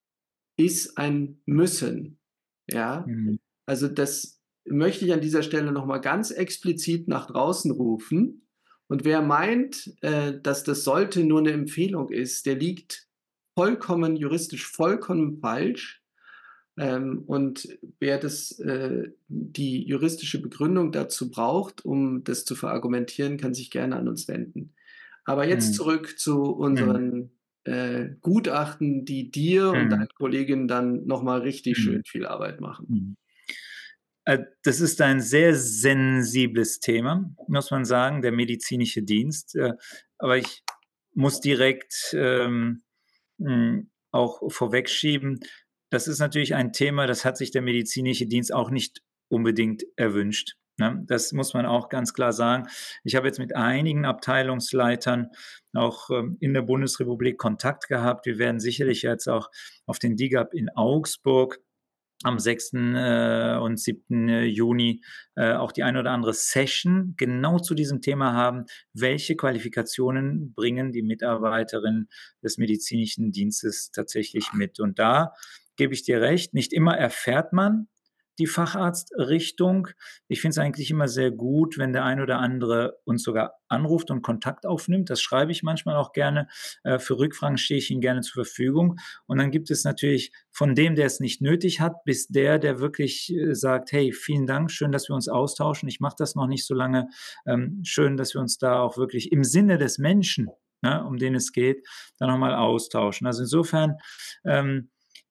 ist ein Müssen, ja? Mhm. Also, das möchte ich an dieser Stelle noch mal ganz explizit nach draußen rufen. Und wer meint, äh, dass das sollte nur 'ne Empfehlung ist, der liegt vollkommen juristisch vollkommen falsch. Ähm, und wer das äh, die juristische Begründung dazu braucht, um das zu verargumentieren, kann sich gerne an uns wenden. Aber jetzt Mhm. zurück zu Mhm. unseren, äh, Gutachten, die dir und Mhm. deinen Kolleginnen dann noch mal richtig Mhm. schön viel Arbeit machen. Mhm. Äh, das ist ein sehr sensibles Thema, muss man sagen, der medizinische Dienst. Äh, aber ich muss direkt, ähm, hm, auch vorwegschieben, das ist natürlich ein Thema, das hat sich der medizinische Dienst auch nicht unbedingt erwünscht, ne? Das muss man auch ganz klar sagen. Ich habe jetzt mit einigen Abteilungsleitern auch, ähm, in der Bundesrepublik Kontakt gehabt. Wir werden sicherlich jetzt auch auf den DIGAP in Augsburg am sechsten äh, und siebten Juni, äh, auch die ein oder andere Session genau zu diesem Thema haben. Welche Qualifikationen bringen die Mitarbeiterinnen des medizinischen Dienstes tatsächlich mit? Und da gebe ich dir recht, nicht immer erfährt man die Facharztrichtung. Ich finde es eigentlich immer sehr gut, wenn der ein oder andere uns sogar anruft und Kontakt aufnimmt. Das schreibe ich manchmal auch gerne. Äh, für Rückfragen stehe ich Ihnen gerne zur Verfügung. Und dann gibt es natürlich von dem, der es nicht nötig hat, bis der, der wirklich, äh, sagt: „Hey, vielen Dank, schön, dass wir uns austauschen. Ich mache das noch nicht so lange. Ähm, schön, dass wir uns da auch wirklich im Sinne des Menschen, ne, um den es geht, da noch mal austauschen.“ Also, insofern, ähm,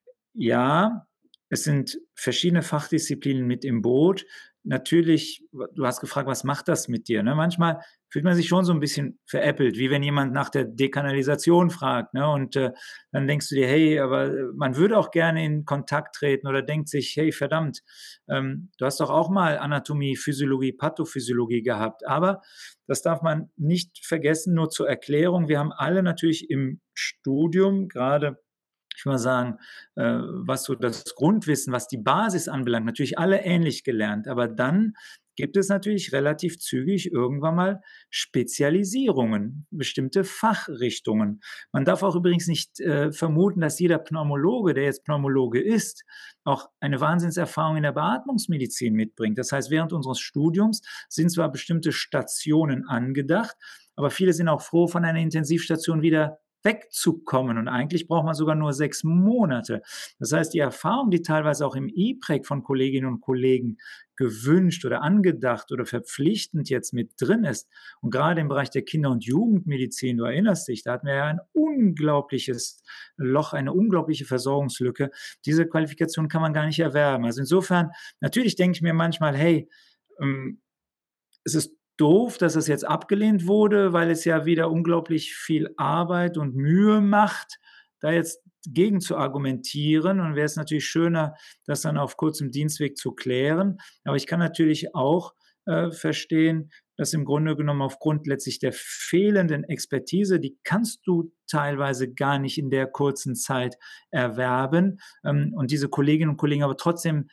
ja, es sind verschiedene Fachdisziplinen mit im Boot. Natürlich, w du hast gefragt: „Was macht das mit dir“, ne? Manchmal fühlt man sich schon so 'n bisschen veräppelt, wie wenn jemand nach der Dekanalisation fragt, ne? Und, äh, dann denkst du dir: „Hey, aber, äh, man würde auch gerne in Kontakt treten“, oder denkt sich: „Hey, verdammt, ähm, du hast doch auch mal Anatomie, Physiologie, Pathophysiologie gehabt.“ Aber das darf man nicht vergessen, nur zur Erklärung. Wir haben alle natürlich im Studium, grade, ich will mal sagen, äh, was so das Grundwissen, was die Basis anbelangt, natürlich alle ähnlich gelernt. Aber dann gibt es natürlich relativ zügig irgendwann mal Spezialisierungen, bestimmte Fachrichtungen. Man darf auch übrigens nicht, äh, vermuten, dass jeder Pneumologe, der jetzt Pneumologe ist, auch eine Wahnsinnserfahrung in der Beatmungsmedizin mitbringt. Das heißt, während unseres Studiums sind zwar bestimmte Stationen angedacht, aber viele sind auch froh, von einer Intensivstation wieder wegzukommen. Und eigentlich braucht man sogar nur sechs Monate. Das heißt, die Erfahrung, die teilweise auch im E-Prac von Kolleginnen und Kollegen gewünscht oder angedacht oder verpflichtend jetzt mit drin ist, und gerade im Bereich der Kinder- und Jugendmedizin, du erinnerst dich, da hatten wir ja ein unglaubliches Loch, eine unglaubliche Versorgungslücke. Diese Qualifikation kann man gar nicht erwerben. Also insofern, natürlich denke ich mir manchmal, hey, ähm, es ist doof, dass es jetzt abgelehnt wurde, weil es ja wieder unglaublich viel Arbeit und Mühe macht, da jetzt gegen zu argumentieren. Und wäre es natürlich schöner, das dann auf kurzem Dienstweg zu klären. Aber ich kann natürlich auch äh, verstehen, dass im Grunde genommen aufgrund letztlich der fehlenden Expertise, die kannst du teilweise gar nicht in der kurzen Zeit erwerben, ähm, und diese Kolleginnen und Kollegen aber trotzdem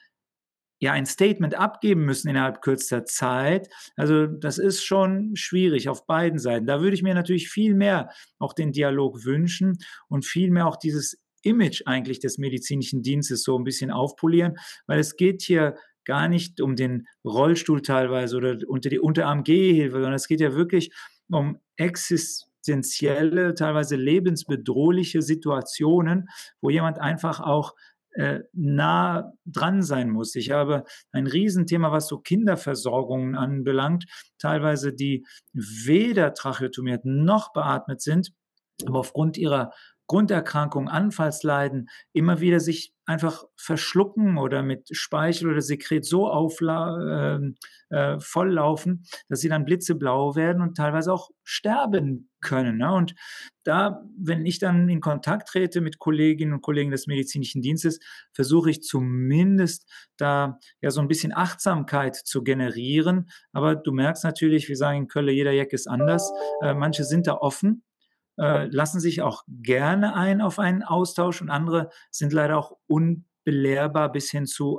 ja ein Statement abgeben müssen innerhalb kürzester Zeit. Also, das ist schon schwierig auf beiden Seiten. Da würde ich mir natürlich viel mehr auch den Dialog wünschen und viel mehr auch dieses Image eigentlich des medizinischen Dienstes so ein bisschen aufpolieren, weil es geht hier gar nicht um den Rollstuhl teilweise oder unter die Unterarm-Gehhilfe, sondern es geht ja wirklich um existenzielle, teilweise lebensbedrohliche Situationen, wo jemand einfach auch äh, nah dran sein muss. Ich habe ein Riesenthema, was so Kinderversorgungen anbelangt, teilweise die weder tracheotomiert noch beatmet sind, aber aufgrund ihrer Grunderkrankung, Anfallsleiden immer wieder sich einfach verschlucken oder mit Speichel oder Sekret so aufla ähm, äh, volllaufen, dass sie dann blitzeblau werden und teilweise auch sterben können, ne? Und da, wenn ich dann in Kontakt trete mit Kolleginnen und Kollegen des medizinischen Dienstes, versuche ich zumindest da ja so ein bisschen Achtsamkeit zu generieren. Aber du merkst natürlich, wir sagen in Köln, jeder Jack ist anders. Äh, manche sind da offen, äh, lassen sich auch gerne ein auf einen Austausch und andere sind leider auch unbelehrbar bis hin zu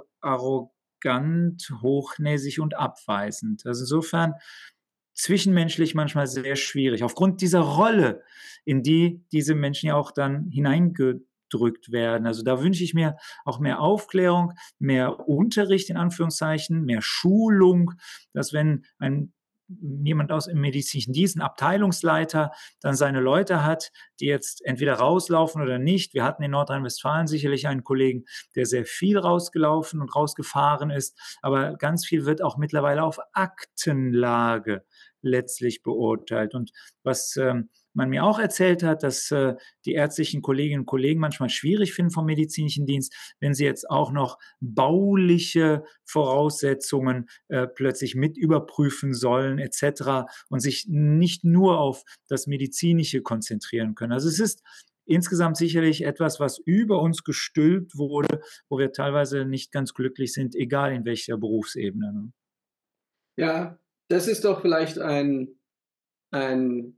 arrogant, hochnäsig und abweisend. Also insofern zwischenmenschlich manchmal sehr schwierig, aufgrund dieser Rolle, in die diese Menschen ja auch dann hineingedrückt werden. Also da wünsche ich mir auch mehr Aufklärung, mehr Unterricht in Anführungszeichen, mehr Schulung, dass wenn ein jemand aus dem medizinischen Dienst, ein Abteilungsleiter, dann seine Leute hat, die jetzt entweder rauslaufen oder nicht. Wir hatten in Nordrhein-Westfalen sicherlich einen Kollegen, der sehr viel rausgelaufen und rausgefahren ist, aber ganz viel wird auch mittlerweile auf Aktenlage letztlich beurteilt. Und was ähm, man mir auch erzählt hat, dass äh, die ärztlichen Kolleginnen und Kollegen manchmal schwierig finden vom medizinischen Dienst, wenn sie jetzt auch noch bauliche Voraussetzungen äh, plötzlich mit überprüfen sollen et cetera und sich nicht nur auf das Medizinische konzentrieren können. Also es ist insgesamt sicherlich etwas, was über uns gestülpt wurde, wo wir teilweise nicht ganz glücklich sind, egal in welcher Berufsebene, ne? Ja, das ist doch vielleicht ein ein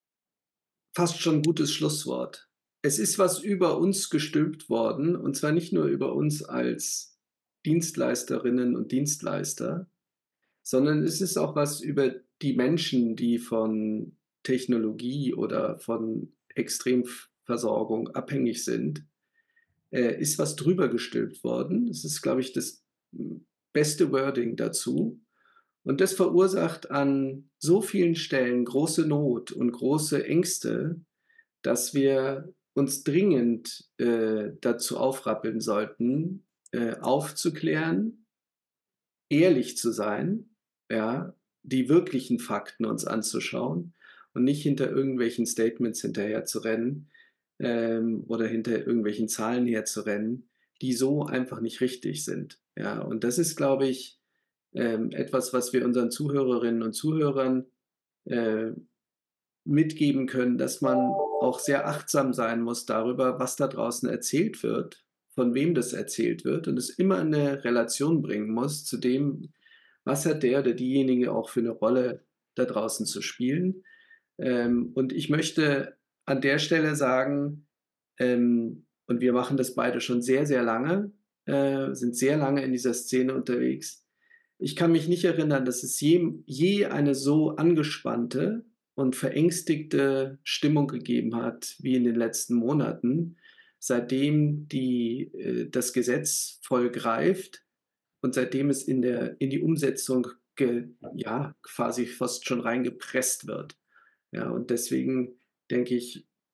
fast schon gutes Schlusswort. Es ist was über uns gestülpt worden, und zwar nicht nur über uns als Dienstleisterinnen und Dienstleister, sondern es ist auch was über die Menschen, die von Technologie oder von Extremversorgung abhängig sind, äh, ist was drüber gestülpt worden. Das ist, glaube ich, das hm, beste Wording dazu. Und das verursacht an so vielen Stellen große Not und große Ängste, dass wir uns dringend äh, dazu aufrappeln sollten, äh, aufzuklären, ehrlich zu sein, ja, die wirklichen Fakten uns anzuschauen und nicht hinter irgendwelchen Statements hinterherzurennen, ähm, oder hinter irgendwelchen Zahlen herzurennen, die so einfach nicht richtig sind. Ja, und das ist, glaube ich, ähm, etwas, was wir unseren Zuhörerinnen und Zuhörern äh, mitgeben können, dass man auch sehr achtsam sein muss darüber, was da draußen erzählt wird, von wem das erzählt wird und es immer in 'ne Relation bringen muss zu dem, was hat der oder diejenige auch für eine Rolle da draußen zu spielen. Ähm, und ich möchte an der Stelle sagen, ähm, und wir machen das beide schon sehr, sehr lange, äh, sind sehr lange in dieser Szene unterwegs. Ich kann mich nicht erinnern, dass es je je eine so angespannte und verängstigte Stimmung gegeben hat wie in den letzten Monaten, seitdem die äh, das Gesetz voll greift und seitdem es in der in die Umsetzung ge ja, quasi fast schon reingepresst wird. Ja, und deswegen denke ich,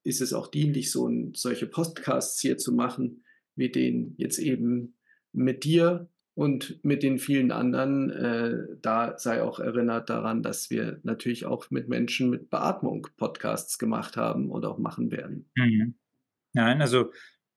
ist es auch dienlich, so 'n solche Podcasts hier zu machen, wie den jetzt eben mit dir und mit den vielen anderen. Äh, da sei auch erinnert daran, dass wir natürlich auch mit Menschen mit Beatmung Podcasts gemacht haben und auch machen werden. Mhm. Nein, also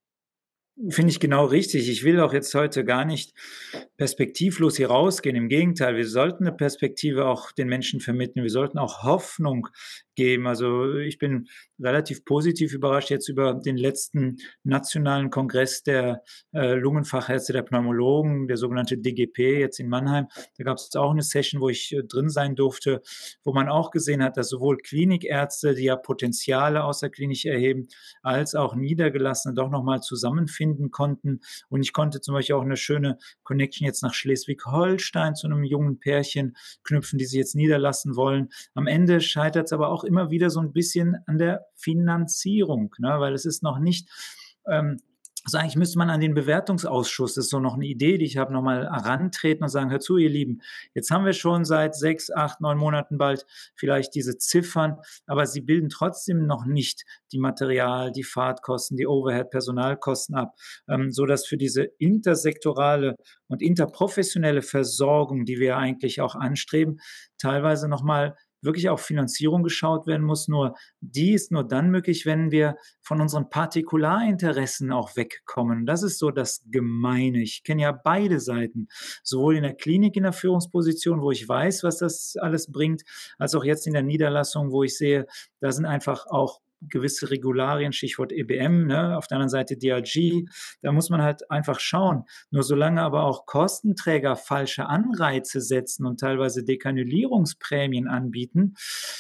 finde ich genau richtig. Ich will auch jetzt heute gar nicht perspektivlos hier rausgehen. Im Gegenteil, wir sollten 'ne Perspektive auch den Menschen vermitteln. Wir sollten auch Hoffnung geben. Also, ich bin relativ positiv überrascht jetzt über den letzten nationalen Kongress der, äh, Lungenfachärzte, der Pneumologen, der sogenannte D G P jetzt in Mannheim. Da gab's jetzt auch 'ne Session, wo ich, äh, drin sein durfte, wo man auch gesehen hat, dass sowohl Klinikärzte, die ja Potenziale außerklinisch erheben, als auch Niedergelassene doch noch mal zusammenfinden konnten. Und ich konnte zum Beispiel auch 'ne schöne Connection jetzt nach Schleswig-Holstein zu 'nem jungen Pärchen knüpfen, die sich jetzt niederlassen wollen. Am Ende scheitert's aber auch immer wieder so 'n bisschen an der Finanzierung, ne, weil es ist noch nicht, ähm also, eigentlich müsste man an den Bewertungsausschuss, das ist so noch 'ne Idee, die ich habe, noch mal herantreten und sagen: „Hört zu, ihr Lieben, jetzt haben wir schon seit sechs, acht, neun Monaten bald vielleicht diese Ziffern, aber sie bilden trotzdem noch nicht die Material die Fahrtkosten, die Overhead Personalkosten ab, ähm, sodass für diese intersektorale und interprofessionelle Versorgung, die wir ja eigentlich auch anstreben, teilweise noch mal wirklich auf Finanzierung geschaut werden muss. Nur die ist nur dann möglich, wenn wir von unseren Partikularinteressen auch wegkommen. Das ist so das Gemeine. Ich kenne ja beide Seiten, sowohl in der Klinik in der Führungsposition, wo ich weiß, was das alles bringt, als auch jetzt in der Niederlassung, wo ich sehe, da sind einfach auch gewisse Regularien, Stichwort E B M, ne, auf der anderen Seite D R G. Da muss man halt einfach schauen. Nur solange aber auch Kostenträger falsche Anreize setzen und teilweise Dekanülierungsprämien anbieten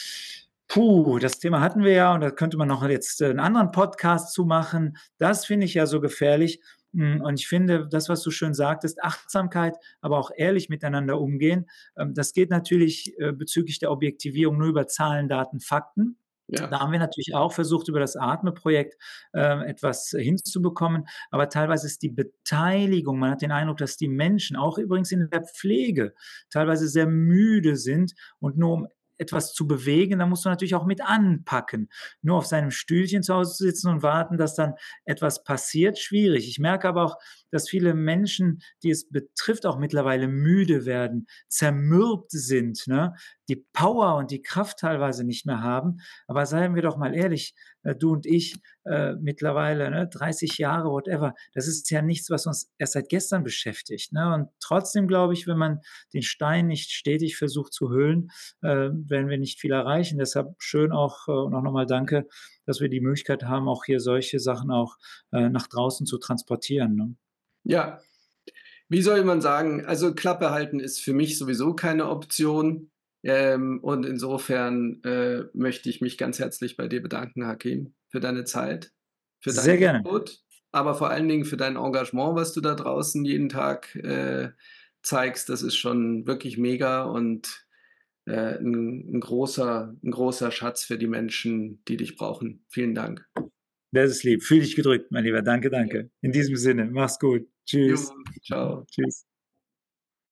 puh, das Thema hatten wir ja und da könnte man noch jetzt, äh, 'n anderen Podcast zu machen. Das finde ich ja so gefährlich. Hm, und ich finde, das, was du schön sagtest, Achtsamkeit, aber auch ehrlich miteinander umgehen, ähm, das geht natürlich, äh, bezüglich der Objektivierung nur über Zahlen, Daten, Fakten. Ja. Da haben wir natürlich auch versucht, über das ATME-Projekt, ähm, etwas hinzubekommen, aber teilweise ist die Beteiligung man hat den Eindruck, dass die Menschen, auch übrigens in der Pflege, teilweise sehr müde sind und nur um etwas zu bewegen, da musst du natürlich auch mit anpacken. Nur auf seinem Stühlchen zu Hause zu sitzen und warten, dass dann etwas passiert, schwierig. Ich merke aber auch, dass viele Menschen, die es betrifft, auch mittlerweile müde werden, zermürbt sind, ne, die Power und die Kraft teilweise nicht mehr haben. Aber seien wir doch mal ehrlich, äh, du und ich, äh, mittlerweile, ne, dreißig Jahre, whatever, das ist ja nichts, was uns erst seit gestern beschäftigt, ne? Und trotzdem glaube ich, wenn man den Stein nicht stetig versucht zu höhlen, äh, werden wir nicht viel erreichen. Deshalb schön auch äh, und auch noch mal danke, dass wir die Möglichkeit haben, auch hier solche Sachen auch, äh, nach draußen zu transportieren, ne? Ja. Wie soll man sagen, also Klappe halten ist für mich sowieso keine Option. Ähm, und insofern, äh, möchte ich mich ganz herzlich bei dir bedanken, Hakim, für deine Zeit, für Sehr deinen gerne. Input, aber vor allen Dingen für dein Engagement, was du da draußen jeden Tag, äh, zeigst. Das ist schon wirklich mega und, äh, 'n 'n großer 'n großer Schatz für die Menschen, die dich brauchen. Vielen Dank. Das ist lieb. Fühle dich gedrückt, mein Lieber. Danke, Ja. danke. In diesem Sinne, mach's gut. Jo, Tschüss. tschau. Tschüss.